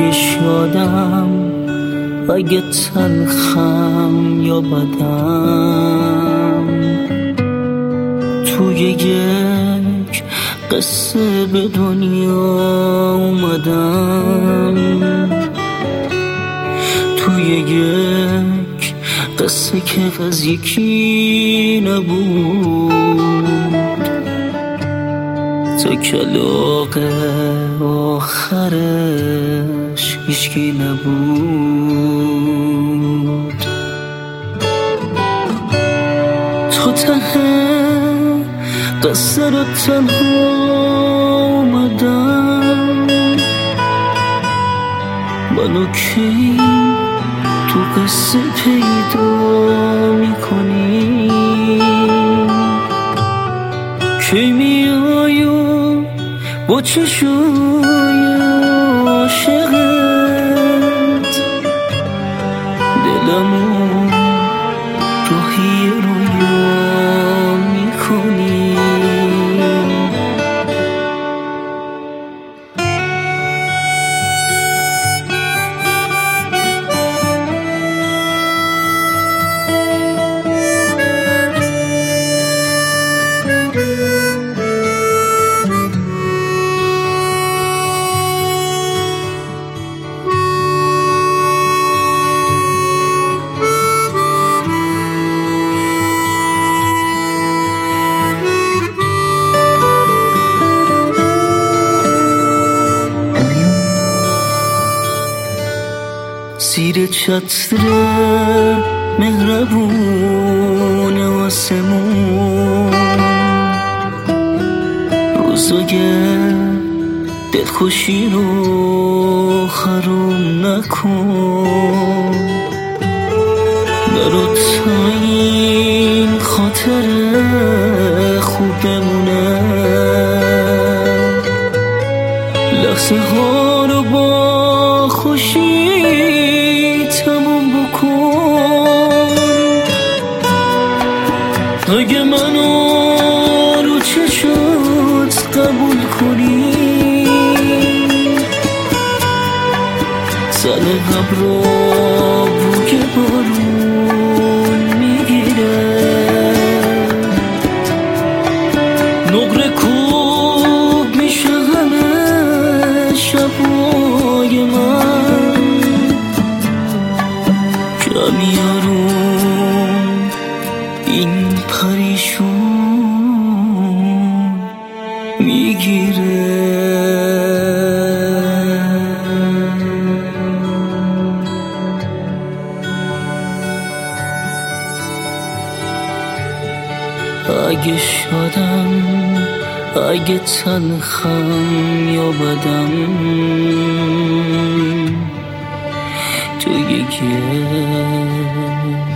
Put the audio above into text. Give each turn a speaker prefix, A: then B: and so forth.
A: اگه شادم، اگه تلخم یا بدم، توی یک قصه به دنیا اومدم، توی یک قصه که از یکی نبود تا کلاغ آخرش هیچکی نبود. تا ته قصه رو تنها اومدم، منو کی تو قصه پیدا میکنی؟ کی میای و با چشای عاشقت دلمو راهی رویا میکنی؟ زیر چتر مهربون آسمون روزای دلخوشی رو حروم نکن، برا تا این خاطر خوب بمونه، لحظه ها رو با خوشی تموم بکن. اگه منو رو چشات قبول کنی، سر ابرا بوی بارون میگیره، نقره کوب میشه همه شبای من، کمیارون این پریشون میگیره. اگه شادم، اگه تلخم یا بدم، توی یک